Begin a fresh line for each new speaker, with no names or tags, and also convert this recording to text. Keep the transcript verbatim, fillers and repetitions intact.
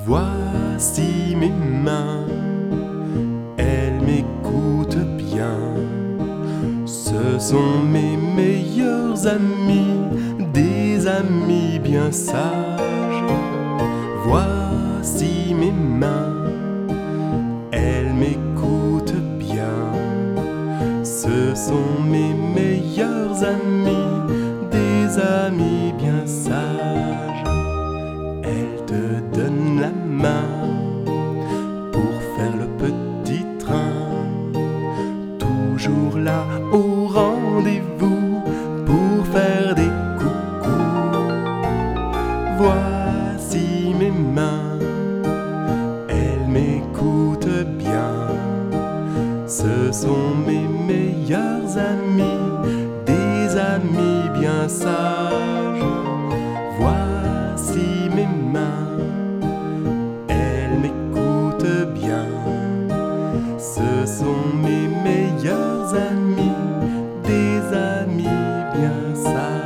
Voici mes mains, elles m'écoutent bien. Ce sont mes meilleurs amis, des amis bien sages. Voici mes mains, elles m'écoutent bien. Ce sont mes meilleurs amis, des amis bien sages. Elles te donnent la main pour faire le petit train, toujours là au rendez-vous pour faire des coucous. Voici mes mains, elles m'écoutent bien. Ce sont mes meilleurs amis, des amis bien sages. Voici mes mains, elles m'écoutent bien. Ce sont mes meilleurs amis, des amis bien sages.